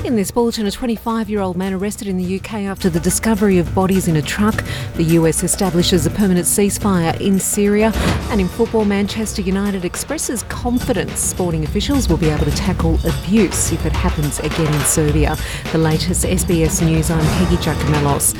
In this bulletin, a 25-year-old man arrested in the UK after the discovery of bodies in a truck. The US establishes a permanent ceasefire in Syria. And in football, Manchester United expresses confidence sporting officials will be able to tackle abuse if it happens again in Serbia. The latest SBS News, I'm Peggy Giacomellos.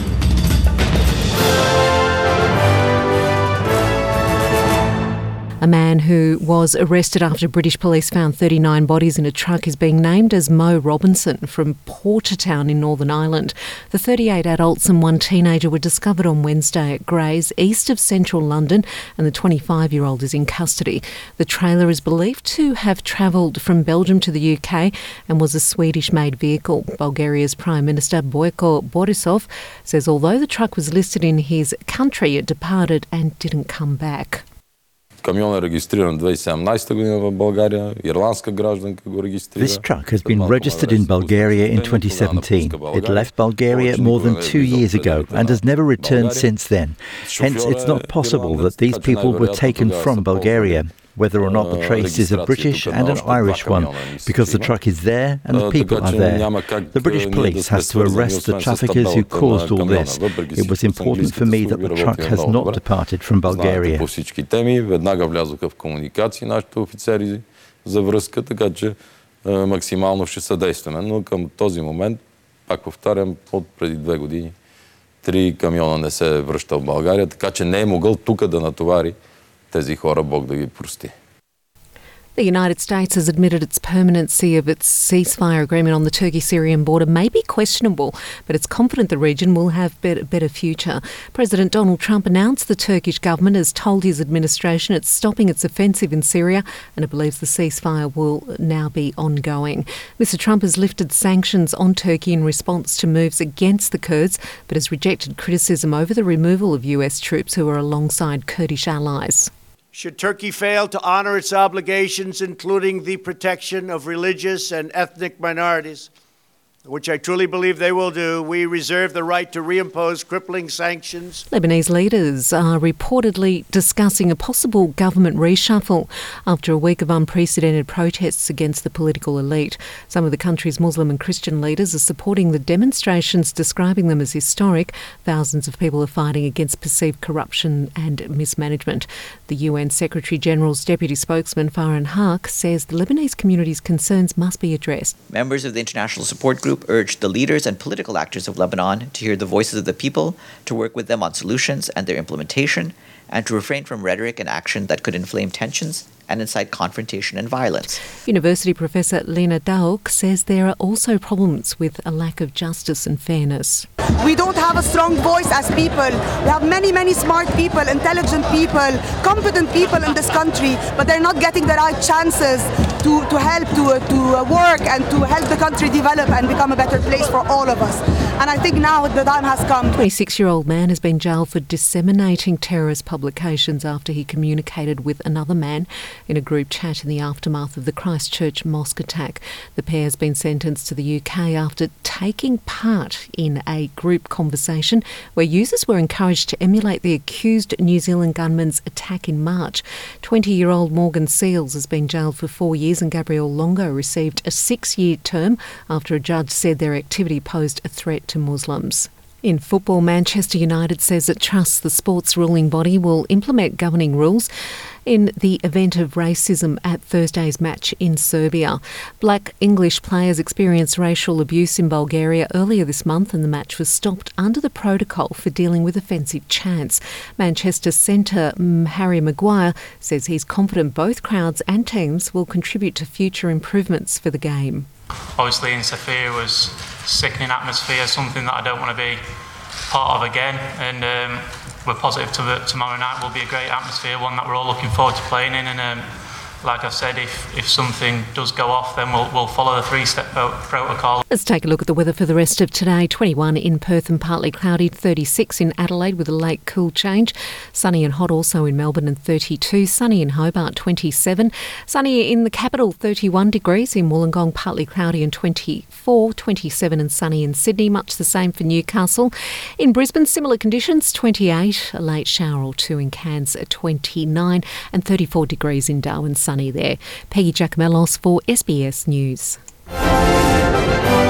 A man who was arrested after British police found 39 bodies in a truck is being named as Mo Robinson from Portertown in Northern Ireland. The 38 adults and one teenager were discovered on Wednesday at Grays, east of central London, and the 25-year-old is in custody. The trailer is believed to have travelled from Belgium to the UK and was a Swedish-made vehicle. Bulgaria's Prime Minister Boyko Borisov says although the truck was listed in his country, it departed and didn't come back. This truck has been registered in Bulgaria in 2017. It left Bulgaria more than 2 years ago and has never returned since then. Hence, it's not possible that these people were taken from Bulgaria, whether or not the trace is a British and an Irish one, because the truck is there and the people are there. The British police has to arrest the traffickers who caused all this. It was important for me that the truck has not departed from Bulgaria. Максимално ще съдействаме, но към този момент, пак повтарям, от преди 2 години 3 камиона не се връща в България, така че не е могъл тук да натовари тези хора, Бог да ги прости. The United States has admitted its permanency of its ceasefire agreement on the Turkey-Syrian border may be questionable, but it's confident the region will have a better future. President Donald Trump announced the Turkish government has told his administration it's stopping its offensive in Syria and it believes the ceasefire will now be ongoing. Mr Trump has lifted sanctions on Turkey in response to moves against the Kurds, but has rejected criticism over the removal of US troops who are alongside Kurdish allies. Should Turkey fail to honour its obligations, including the protection of religious and ethnic minorities, which I truly believe they will do, we reserve the right to reimpose crippling sanctions. Lebanese leaders are reportedly discussing a possible government reshuffle after a week of unprecedented protests against the political elite. Some of the country's Muslim and Christian leaders are supporting the demonstrations, describing them as historic. Thousands of people are fighting against perceived corruption and mismanagement. The UN Secretary-General's deputy spokesman, Farhan Haq, says the Lebanese community's concerns must be addressed. Members of the International Support Group urged the leaders and political actors of Lebanon to hear the voices of the people, to work with them on solutions and their implementation, and to refrain from rhetoric and action that could inflame tensions and incite confrontation and violence. University Professor Lena Dauk says there are also problems with a lack of justice and fairness. We don't have a strong voice as people. We have many smart people, intelligent people, competent people in this country, but they're not getting the right chances to help, to work and to help the country develop and become a better place for all of us. And I think now the time has come. A 26-year-old man has been jailed for disseminating terrorist publications after he communicated with another man in a group chat in the aftermath of the Christchurch mosque attack. The pair has been sentenced to the UK after taking part in a group conversation where users were encouraged to emulate the accused New Zealand gunman's attack in March. 20-year-old Morgan Seals has been jailed for 4 years and Gabriel Longo received a 6-year term after a judge said their activity posed a threat to Muslims. In football, Manchester United says it trusts the sports ruling body will implement governing rules in the event of racism at Thursday's match in Serbia. Black English players experienced racial abuse in Bulgaria earlier this month and the match was stopped under the protocol for dealing with offensive chants. Manchester centre Harry Maguire says he's confident both crowds and teams will contribute to future improvements for the game. Obviously in Sofia was sickening atmosphere, something that I don't want to be part of again, and we're positive tomorrow night will be a great atmosphere, one that we're all looking forward to playing in, and like I've said, if something does go off, then we'll follow the 3-step protocol. Let's take a look at the weather for the rest of today. 21 in Perth and partly cloudy, 36 in Adelaide with a late cool change. Sunny and hot also in Melbourne and 32. Sunny in Hobart, 27. Sunny in the capital, 31 degrees. In Wollongong, partly cloudy and 24. 27 and sunny in Sydney, much the same for Newcastle. In Brisbane, similar conditions, 28. A late shower or two in Cairns at 29 and 34 degrees in Darwin. Sunny there. Peggy Giacomellos for SBS News. Lebanon.